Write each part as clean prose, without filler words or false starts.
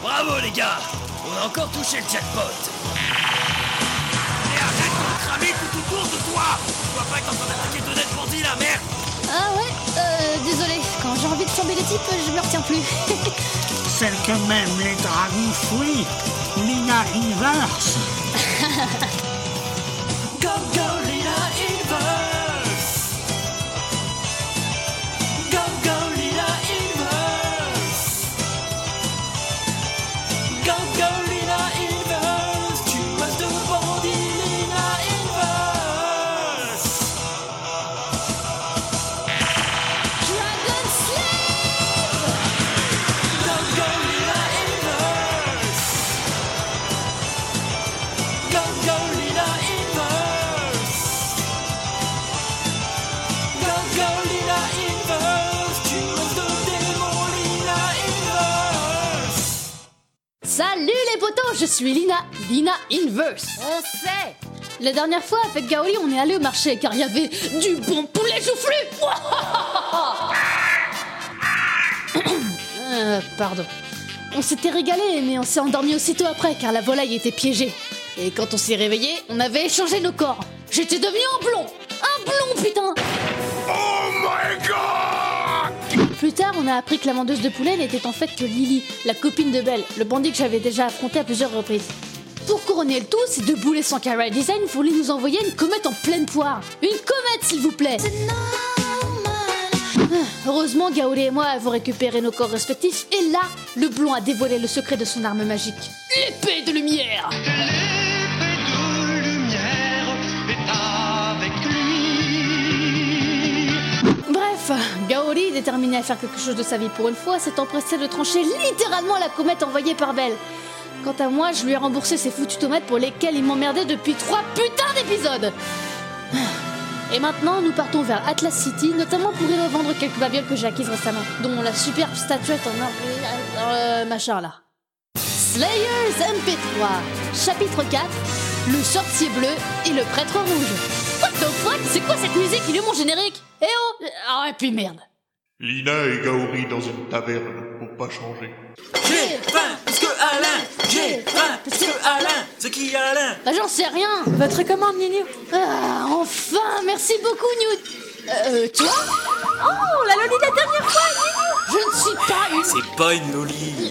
Bravo les gars, on a encore touché le jackpot. Et arrête de cramer tout autour de toi. Tu vois pas que t'es en train d'attaquer deux net bandits là, merde. Ah ouais, désolé, quand j'ai envie de tomber les types, je me retiens plus. Celle que même les dragons fuient, Lina Inverse. Go go Lina Inverse. Go go Lina Inverse. Go go Lina Inverse. Tu passes de bandit Lina Inverse. Dragon Slave. Go go Lina Inverse. Go go Lina Inverse. Go go Lina Inverse. Tu passes de démon Lina Inverse. Salut les potos, je suis Lina Inverse. On sait. La dernière fois, avec Gaoli, on est allé au marché car il y avait du bon poulet joufflu. Pardon. On s'était régalé, mais on s'est endormi aussitôt après car la volaille était piégée. Et quand on s'est réveillé, on avait échangé nos corps. J'étais devenu un blond. Un blond, putain. Oh my god! Plus tard, on a appris que la vendeuse de poulet n'était en fait que Lily, la copine de Belle, le bandit que j'avais déjà affronté à plusieurs reprises. Pour couronner le tout, ces deux boulets sans Cara Design voulaient nous envoyer une comète en pleine poire. Une comète, s'il vous plaît. Heureusement, Gaoli et moi avons récupéré nos corps respectifs, et là, le blond a dévoilé le secret de son arme magique. L'épée de lumière. L'épée de lumière est avec lui. Bref, Gaoli, déterminé à faire quelque chose de sa vie pour une fois, s'est empressé de trancher littéralement la comète envoyée par Belle. Quant à moi, je lui ai remboursé ses foutues tomates pour lesquelles il m'emmerdait depuis 3 putains d'épisodes. Et maintenant, nous partons vers Atlas City, notamment pour y revendre quelques babioles que j'ai acquises récemment, dont la superbe statuette en machin là. Slayers MP3, chapitre 4, le sorcier bleu et le prêtre rouge. What the fuck, c'est quoi cette musique? Il est mon générique? Eh oh! Ah, et puis merde. Lina et Gaori dans une taverne pour pas changer. J'ai faim parce que Alain. J'ai faim parce que Alain. C'est qui Alain? Bah j'en sais rien. Votre commande, Nini. Ah, enfin, merci beaucoup, Newt. Toi? Oh, la Loli de la dernière fois, Nini. Je ne suis pas une... C'est pas une loli.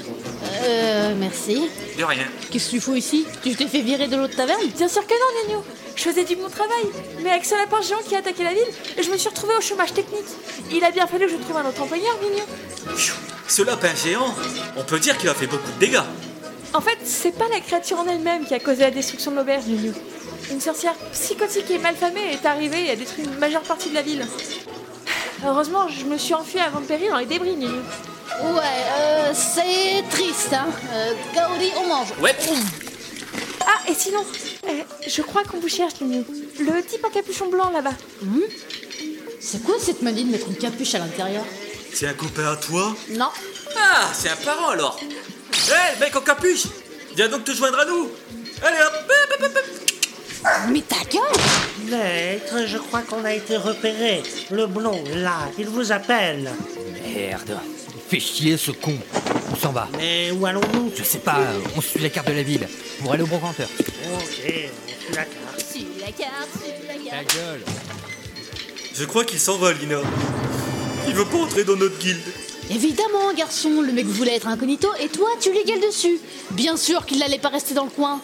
Merci. De rien. Qu'est-ce que tu fous ici? Tu t'es fait virer de l'autre taverne? Bien sûr que non, Nino. Je faisais du bon travail. Mais avec ce lapin géant qui a attaqué la ville, je me suis retrouvée au chômage technique. Il a bien fallu que je trouve un autre employeur, Nino. Pfiou, ce lapin géant, on peut dire qu'il a fait beaucoup de dégâts. En fait, c'est pas la créature en elle-même qui a causé la destruction de l'auberge, Nino. Une sorcière psychotique et malfamée est arrivée et a détruit une majeure partie de la ville. Heureusement, je me suis enfuie avant de périr dans les débris, Nino. Ouais, c'est triste, hein. Gaoli, on mange. Ouais. Ah, et sinon, je crois qu'on vous cherche, Nino. Le type en capuchon blanc là-bas. C'est quoi cette manie de mettre une capuche à l'intérieur? C'est un copain à toi? Non. Ah, c'est un parent alors. Hé, mec en capuche, viens donc te joindre à nous. Allez hop. Mais ta gueule! Maître, je crois qu'on a été repéré. Le blond, là, il vous appelle. Merde, il fait chier ce con. On s'en va. Mais où allons-nous? Je sais pas, on suit la carte de la ville pour aller au brocanteur. Ok, on suit la carte. Suis la carte, suis la Ta carte. gueule. Je crois qu'il s'en va, Lina. Il veut pas entrer dans notre guilde. Évidemment, garçon, le mec voulait être incognito et toi, tu lui gueules dessus. Bien sûr qu'il n'allait pas rester dans le coin.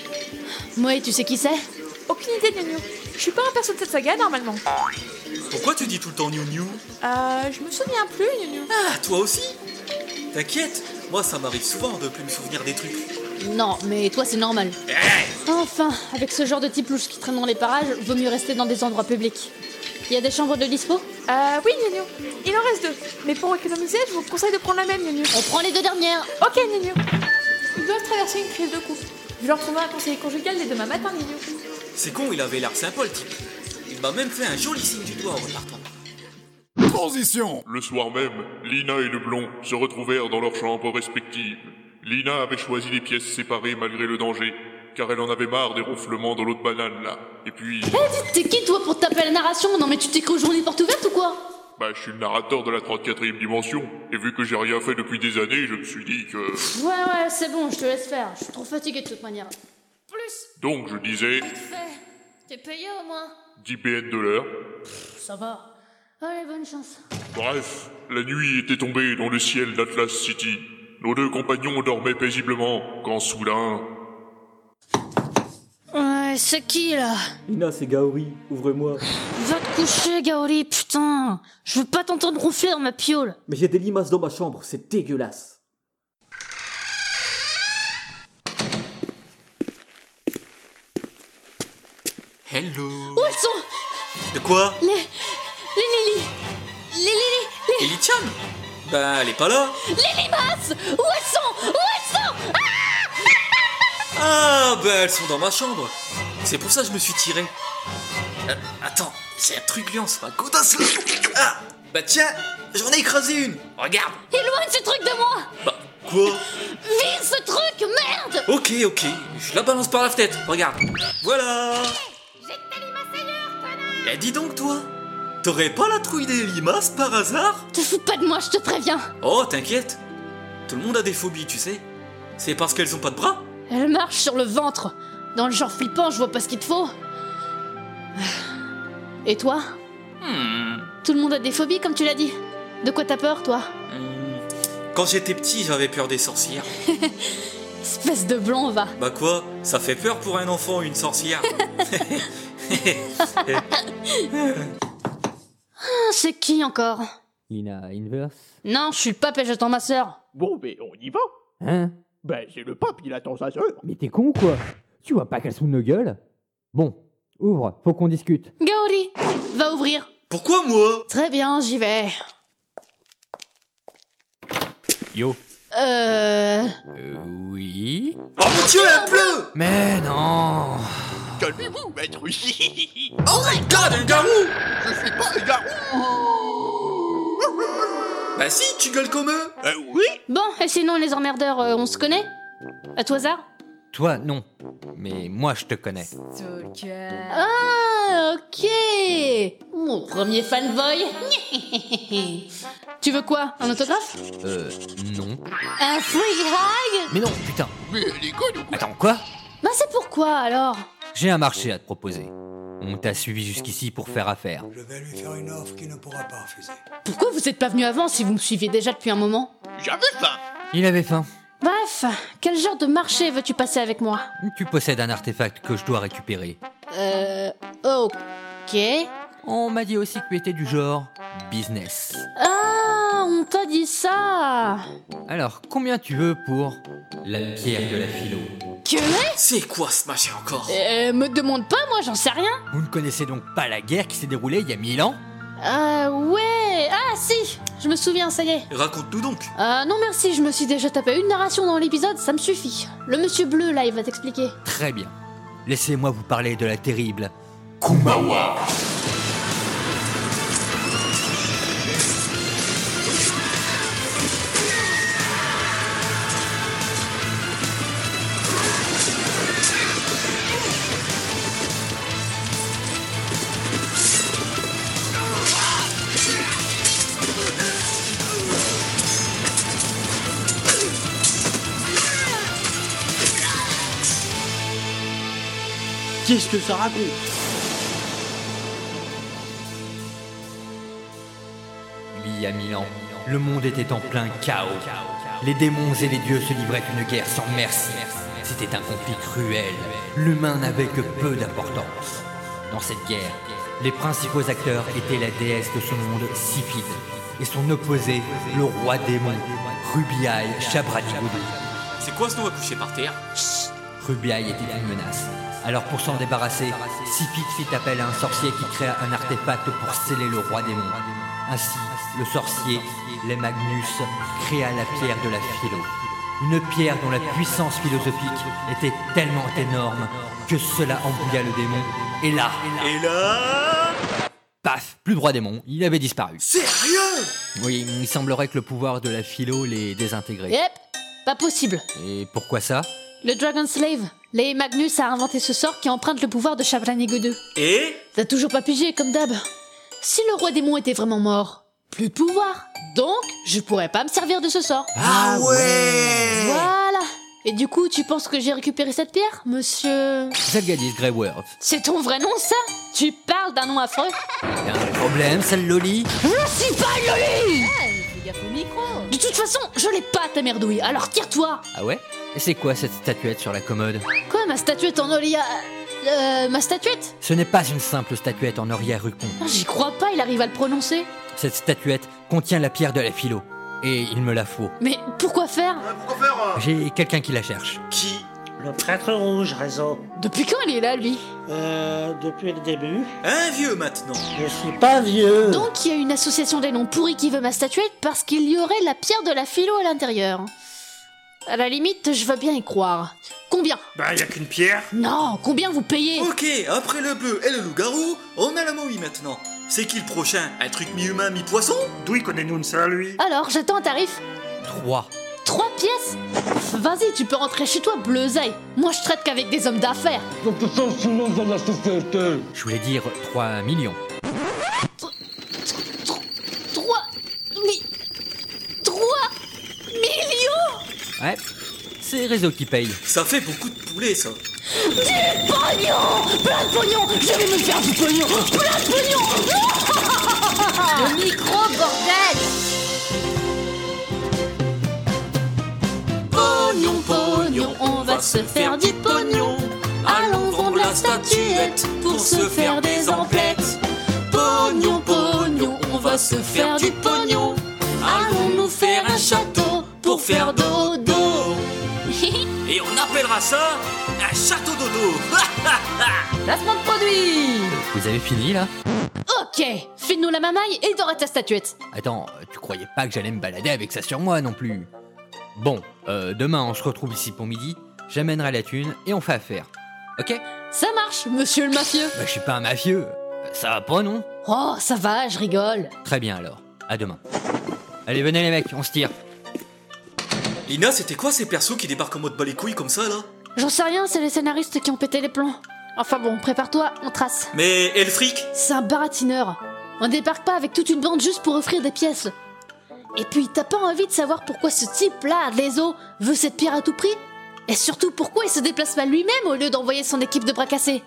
Moi, tu sais qui c'est? Aucune idée, Nino. Je suis pas un perso de cette saga, normalement. Pourquoi tu dis tout le temps New New? Je me souviens plus, Nino. Ah, toi aussi? T'inquiète, moi ça m'arrive souvent de plus me souvenir des trucs. Non, mais toi, c'est normal. Enfin, avec ce genre de type louche qui traîne dans les parages, vaut mieux rester dans des endroits publics. Il y a des chambres de dispo? Oui, Nino. Il en reste 2. Mais pour économiser, je vous conseille de prendre la même, Nino. On prend les 2 dernières. Ok, Nino. Ils doivent traverser une crise de couple. Je leur trouverai un conseiller conjugal dès demain matin, Nino. C'est con, il avait l'air sympa le type. Il m'a même fait un joli signe du doigt en repartant. Transition. Le soir même, Lina et le blond se retrouvèrent dans leurs chambres respectives. Lina avait choisi des pièces séparées malgré le danger, car elle en avait marre des ronflements dans l'autre banane là. Et puis... T'es qui toi pour te taper la narration? Non mais tu t'es cru aux journées portes ouvertes ou quoi? Bah, je suis le narrateur de la 34e dimension, et vu que j'ai rien fait depuis des années, je me suis dit que... Ouais, c'est bon, je te laisse faire. Je suis trop fatigué de toute manière. Plus, Donc je disais, vite fait. T'es payé au moins? 10 PN de l'heure. Ça va. Allez, bonne chance. Bref, la nuit était tombée dans le ciel d'Atlas City. Nos deux compagnons dormaient paisiblement, quand soudain... Ouais, c'est qui, là? Lina, c'est Gaori, ouvre-moi. Va te coucher, Gaori, putain. Je veux pas t'entendre ronfler dans ma piole. Mais j'ai des limaces dans ma chambre, c'est dégueulasse. Hello. Où elles sont? De quoi? Les Lily. Les Lily. Ellie-chan? Bah, elle est pas là. Les limaces. Où elles sont? Où elles sont? Ah, bah, elles sont dans ma chambre. C'est pour ça que je me suis tiré. Attends, c'est un truc lance, ma godasse là. Ah, bah tiens, j'en ai écrasé une. Regarde. Éloigne ce truc de moi. Bah, quoi? Vire ce truc, merde. Ok, je la balance par la fenêtre, regarde. Voilà. Eh, dis donc, toi, t'aurais pas la trouille des limaces par hasard? Te fous pas de moi, je te préviens. Oh, t'inquiète. Tout le monde a des phobies, tu sais. C'est parce qu'elles ont pas de bras. Elle marche sur le ventre. Dans le genre flippant, je vois pas ce qu'il te faut. Et toi? Tout le monde a des phobies, comme tu l'as dit. De quoi t'as peur, toi? Quand j'étais petit, j'avais peur des sorcières. Espèce de blanc, va. Bah quoi? Ça fait peur pour un enfant, une sorcière. C'est qui encore? Lina Inverse. Non, je suis le pape et j'attends ma sœur. Bon, mais on y va. Hein? Ben, c'est le pape, il attend sa sœur. Mais t'es con ou quoi? Tu vois pas qu'elles sont de nos gueules? Bon, ouvre, faut qu'on discute. Gaori, va ouvrir. Pourquoi moi? Très bien, j'y vais. Yo. Oui. Oh mon dieu, elle pleut! Mais non. Calmez-vous, maître. Oh my god, un garou! Je suis pas un garou. Bah si, tu gueules comme eux! Oui. Bon, et sinon, les emmerdeurs, on se connaît? À tout hasard? Toi, non. Mais moi, je te connais. Ah, ok. Mon premier fanboy. Tu veux quoi? Un autographe? Non. Un free hug? Mais non, putain. Mais elle est conne ou quoi? Attends, quoi? Bah c'est pourquoi, alors? J'ai un marché à te proposer. On t'a suivi jusqu'ici pour faire affaire. Je vais lui faire une offre qu'il ne pourra pas refuser. Pourquoi vous êtes pas venu avant si vous me suivez déjà depuis un moment? J'avais faim. Il avait faim. Bref, quel genre de marché veux-tu passer avec moi? Tu possèdes un artefact que je dois récupérer. Ok. On m'a dit aussi que tu étais du genre business. Ah, on t'a dit ça. Alors, combien tu veux pour la pierre de la philo? Que? C'est quoi ce machin encore? Me demande pas, moi j'en sais rien. Vous ne connaissez donc pas la guerre qui s'est déroulée il y a 1000 ans? Ouais. Ah si, je me souviens, ça y est. Raconte-nous donc. Non merci, je me suis déjà tapé une narration dans l'épisode, ça me suffit. Le monsieur bleu là, il va t'expliquer. Très bien. Laissez-moi vous parler de la terrible Kumawa. Qu'est-ce que ça raconte? Il y a 1000 ans, le monde était en plein chaos. Les démons et les dieux se livraient une guerre sans merci. C'était un conflit cruel. L'humain n'avait que peu d'importance. Dans cette guerre, les principaux acteurs étaient la déesse de ce monde, Sifid, et son opposé, le roi démon, Rubiaï Shabranigoudou. C'est quoi ce nom à coucher par terre? Rubiaï était une menace. Alors pour s'en débarrasser, Sifid fit appel à un sorcier qui créa un artefact pour sceller le roi démon. Ainsi, le sorcier, les Magnus, créa la pierre de la philo. Une pierre dont la puissance philosophique était tellement énorme que cela embrouilla le démon. Et là, paf, plus de roi démon, il avait disparu. Sérieux? Oui, il semblerait que le pouvoir de la philo l'ait désintégré. Yep, pas possible. Et pourquoi ça? Le Dragon Slave, les Magnus a inventé ce sort qui emprunte le pouvoir de Shabranigoudou. Et? T'as toujours pas pigé, comme d'hab. Si le roi démon était vraiment mort, plus de pouvoir. Donc, je pourrais pas me servir de ce sort. Ah ouais. Voilà. Et du coup, tu penses que j'ai récupéré cette pierre, monsieur... Zalgadis Greyworth. C'est ton vrai nom, ça? Tu parles d'un nom affreux? Y'a un problème, sale Loli? Je suis pas une Loli! Fais gaffe au micro. De toute façon, je l'ai pas ta merdouille, alors tire-toi. Ah ouais? Et c'est quoi cette statuette sur la commode? Quoi, ma statuette en Olia... ma statuette? Ce n'est pas une simple statuette en Oria-Rucon. J'y crois pas, il arrive à le prononcer. Cette statuette contient la pierre de la philo. Et il me la faut. Mais pourquoi faire? Pourquoi faire J'ai quelqu'un qui la cherche. Qui? Le prêtre rouge, réseau. Depuis quand il est là, lui? Depuis le début. Un vieux maintenant. Je suis pas vieux. Donc il y a une association des noms pourris qui veut ma statuette parce qu'il y aurait la pierre de la philo à l'intérieur. À la limite, je veux bien y croire. Combien? Bah, y a qu'une pierre. Non, combien vous payez? Ok, après le bleu et le loup-garou, on a la momie maintenant. C'est qui le prochain? Un truc mi-humain, mi-poisson? D'où il connaît nous ça, lui? Alors, j'attends un tarif. 3. 3 pièces? Vas-y, tu peux rentrer chez toi, bleusaille. Moi, je traite qu'avec des hommes d'affaires. Je voulais dire 3 millions. 3 millions? Ouais, c'est Réseau qui paye. Ça fait beaucoup de poulet, ça. Du pognon! Plein de pognon! Je vais me faire du pognon! Plein de pognon! Le micro, bordel! Pognon, pognon, on va se faire du pognon. Allons vendre la statuette pour se faire des emplettes. Pognon, pognon, on va se faire du pognon. Allons nous faire un château pour faire dodo. Et on appellera ça un château dodo. Placement de produit! Vous avez fini là? Ok, file-nous la mamaille et dors à ta statuette. Attends, tu croyais pas que j'allais me balader avec ça sur moi non plus? Bon, demain on se retrouve ici pour midi, j'amènerai la thune et on fait affaire. Ok? Ça marche, monsieur le mafieux. Bah je suis pas un mafieux, ça va pas non? Oh, ça va, je rigole. Très bien alors, à demain. Allez venez les mecs, on se tire. Lina, c'était quoi ces persos qui débarquent en mode bas les couilles comme ça là? J'en sais rien, c'est les scénaristes qui ont pété les plombs. Enfin bon, prépare-toi, on trace. Mais et le fric? C'est un baratineur. On débarque pas avec toute une bande juste pour offrir des pièces. Et puis, t'as pas envie de savoir pourquoi ce type-là, Lezo, veut cette pierre à tout prix? Et surtout, pourquoi il se déplace pas lui-même au lieu d'envoyer son équipe de bras cassés?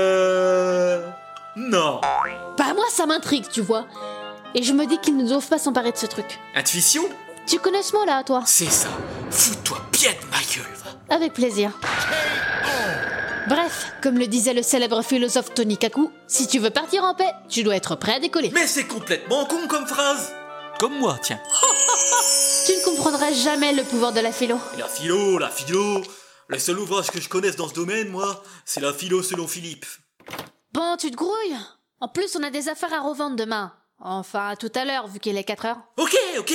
Non. Bah moi, ça m'intrigue, tu vois. Et je me dis qu'ils ne doivent pas s'emparer de ce truc. Intuition? Tu connais ce mot-là, toi? C'est ça. Fous-toi bien de ma gueule, va. Avec plaisir. Bref, comme le disait le célèbre philosophe Tony Kaku, si tu veux partir en paix, tu dois être prêt à décoller. Mais c'est complètement con comme phrase. Comme moi, tiens. Tu ne comprendras jamais le pouvoir de la philo. La philo. Le seul ouvrage que je connaisse dans ce domaine, moi, c'est la philo selon Philippe. Bon, tu te grouilles. En plus, on a des affaires à revendre demain. Enfin, tout à l'heure, vu qu'il est 4 heures. Ok.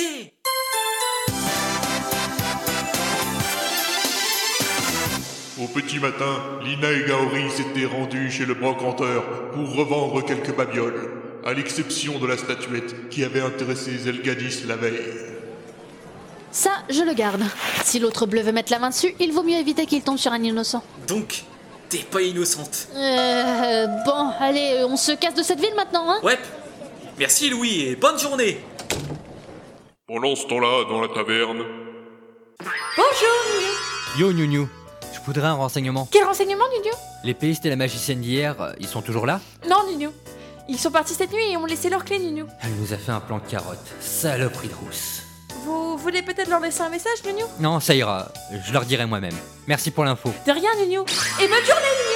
Au petit matin, Lina et Gaori s'étaient rendus chez le brocanteur pour revendre quelques babioles, à l'exception de la statuette qui avait intéressé Zelgadis la veille. Ça, je le garde. Si l'autre bleu veut mettre la main dessus, il vaut mieux éviter qu'il tombe sur un innocent. Donc, t'es pas innocente. Bon, allez, on se casse de cette ville maintenant, hein? Ouais. Merci Louis et bonne journée. Pendant ce temps-là, dans la taverne... Bonjour, Nunu. Yo Nunu, je voudrais un renseignement. Quel renseignement, Nunu? Les péistes et la magicienne d'hier, ils sont toujours là? Non, Nunu. Ils sont partis cette nuit et ont laissé leurs clés, Nunu. Elle nous a fait un plan de carotte, saloperie de rousse. Vous voulez peut-être leur laisser un message, Nunu? Non, ça ira, je leur dirai moi-même. Merci pour l'info. De rien, Nunu. Et bonne journée, Nunu.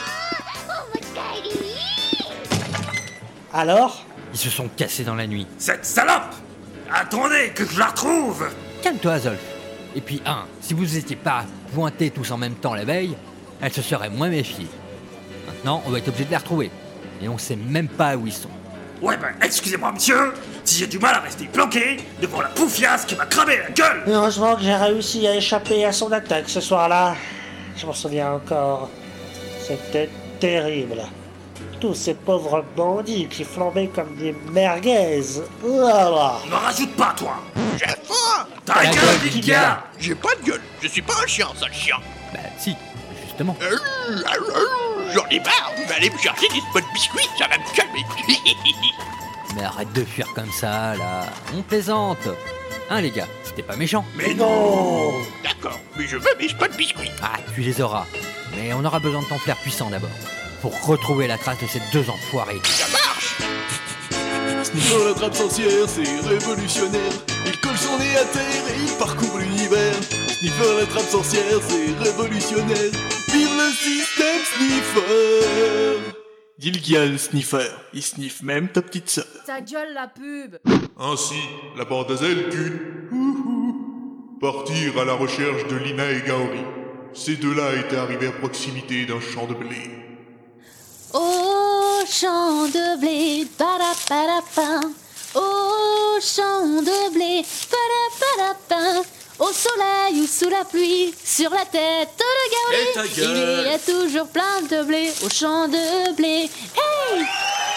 Alors? Ils se sont cassés dans la nuit. Cette salope! Attendez que je la retrouve! Calme-toi, Zolf. Et puis, si vous étiez pas pointés tous en même temps la veille, elle se serait moins méfiée. Maintenant, on va être obligé de les retrouver. Et on sait même pas où ils sont. Ouais, excusez-moi, monsieur, si j'ai du mal à rester planqué devant la poufiasse qui m'a cramé la gueule! Heureusement que j'ai réussi à échapper à son attaque ce soir-là. Je m'en souviens encore. C'était terrible. Tous ces pauvres bandits qui flambaient comme des merguez. Voilà. Ne rajoute pas, toi! J'ai faim! Ta gueule, Lydia! J'ai pas de gueule, je suis pas un chien, sale chien! Bah si, justement. J'en ai marre, vous allez me chercher des spots biscuits, ça va me calmer! Mais arrête de fuir comme ça, là. On plaisante. Hein, les gars, c'était pas méchant. Mais non! D'accord, mais je veux pas de biscuits. Ah, tu les auras. Mais on aura besoin de ton flair puissant d'abord. Pour retrouver la trace de ces deux enfoirés. Ça marche! Sniffer la trappe sorcière, c'est révolutionnaire. Il colle son nez à terre et il parcourt l'univers. Sniffer la trappe sorcière, c'est révolutionnaire. Vive le système Sniffer! Gilgal Sniffer, il sniffe même ta petite sœur. Ta gueule, la pub! Ainsi, la bande à Zelkun partirent à la recherche de Lina et Gaori. Ces deux-là étaient arrivés à proximité d'un champ de blé. Au champ de blé, para. Au champ de blé, para. Au soleil ou sous la pluie, sur la tête de Et ta Gaori, gueule. il y a toujours plein de blé au champ de blé. Hey!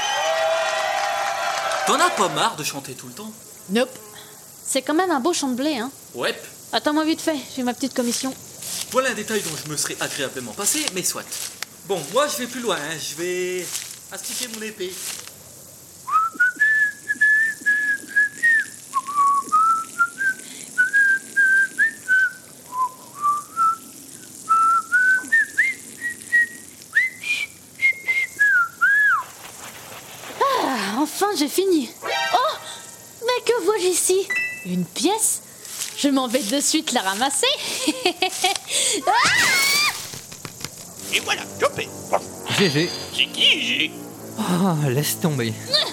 T'en as pas marre de chanter tout le temps? Nope. C'est quand même un beau champ de blé, hein. Ouais. Attends-moi vite fait, j'ai ma petite commission. Voilà un détail dont je me serais agréablement passé, mais soit. Bon, moi je vais plus loin, hein. Je vais astiquer mon épée. Ah, enfin j'ai fini. Oh! Mais que vois-je ici? Une pièce? Je m'en vais de suite la ramasser. Ah! Et voilà, chopé. GG. C'est qui, G? Oh, laisse tomber.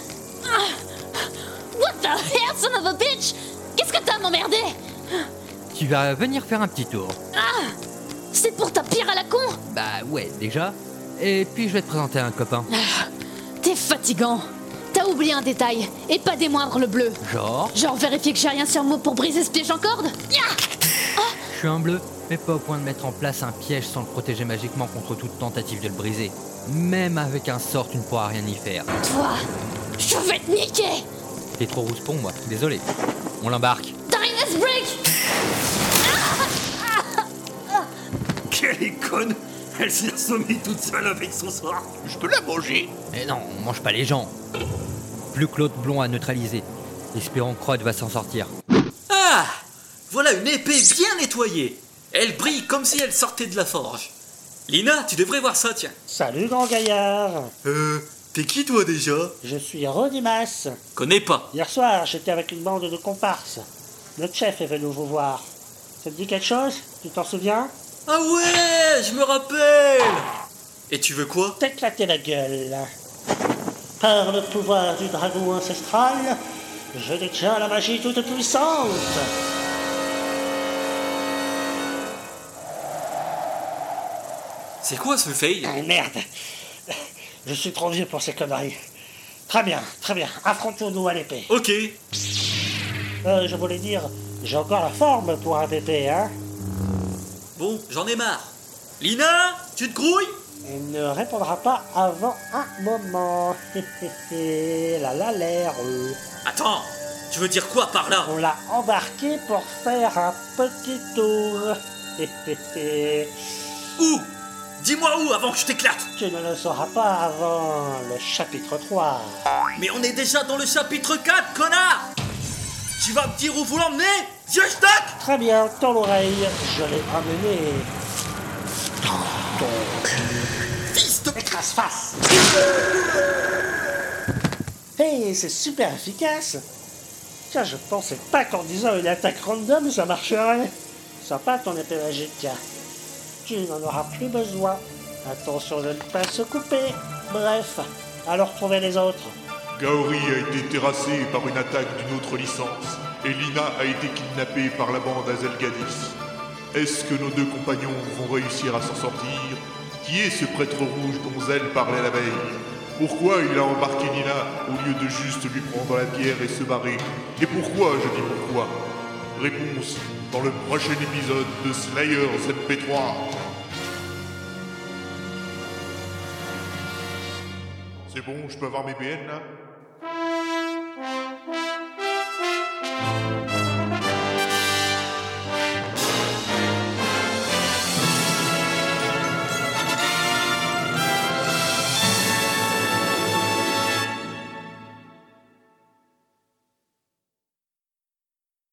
What the hell, son of a bitch? Qu'est-ce que t'as m'emmerder? Tu vas venir faire un petit tour. Ah! C'est pour ta pierre à la con? Bah ouais, déjà. Et puis je vais te présenter un copain. T'es fatigant. T'as oublié un détail, et pas des moindres, le bleu. Genre vérifier que j'ai rien sur moi pour briser ce piège en corde. Je suis un bleu, mais pas au point de mettre en place un piège sans le protéger magiquement contre toute tentative de le briser. Même avec un sort, tu ne pourras rien y faire. Toi, je vais te niquer. T'es trop rousse pour moi, désolé. On l'embarque. Dynus Break. Quelle est conne! Elle s'est assommée toute seule avec son sort. Je peux la manger? Mais non, on mange pas les gens. Plus que l'autre blond à neutraliser. Espérons que Crod va s'en sortir. Ah! Voilà une épée bien nettoyée. Elle brille comme si elle sortait de la forge. Lina, tu devrais voir ça, tiens. Salut, grand gaillard. T'es qui toi déjà? Je suis Rodimas. Connais pas. Hier soir, j'étais avec une bande de comparses. Notre chef est venu vous voir. Ça te dit quelque chose? Tu t'en souviens? Ah ouais, je me rappelle. Et tu veux quoi? T'éclater la gueule. Par le pouvoir du dragon ancestral, je détiens la magie toute puissante. C'est quoi ce fail? Ah, merde. Je suis trop vieux pour ces conneries. Très bien. Affrontons-nous à l'épée. Ok. Je voulais dire, j'ai encore la forme pour un bébé, hein? Bon, j'en ai marre. Lina, tu te grouilles? Elle ne répondra pas avant un moment. l'air. Attends, tu veux dire quoi par là? On l'a embarqué pour faire un petit tour. Où? Dis-moi où avant que je t'éclate. Tu ne le sauras pas avant le chapitre 3. Mais on est déjà dans le chapitre 4, connard. Tu vas me dire où vous l'emmenez? Vieux stock. Très bien, tends l'oreille, je l'ai amené dans ton cul. Fils de... Écrase-face. Hey, c'est super efficace. Tiens, je pensais pas qu'en disant une attaque random, ça marcherait. Sympa ton épée magique. Tu n'en auras plus besoin. Attention de ne pas se couper. Bref, alors trouvez les autres. Gaori a été terrassé par une attaque d'une autre licence, et Lina a été kidnappée par la bande Azelgadis. Est-ce que nos deux compagnons vont réussir à s'en sortir? Qui est ce prêtre rouge dont Zel parlait la veille? Pourquoi il a embarqué Lina au lieu de juste lui prendre la pierre et se barrer? Et pourquoi, je dis pourquoi? Réponse dans le prochain épisode de Slayers MP3. C'est bon, je peux avoir mes BN là?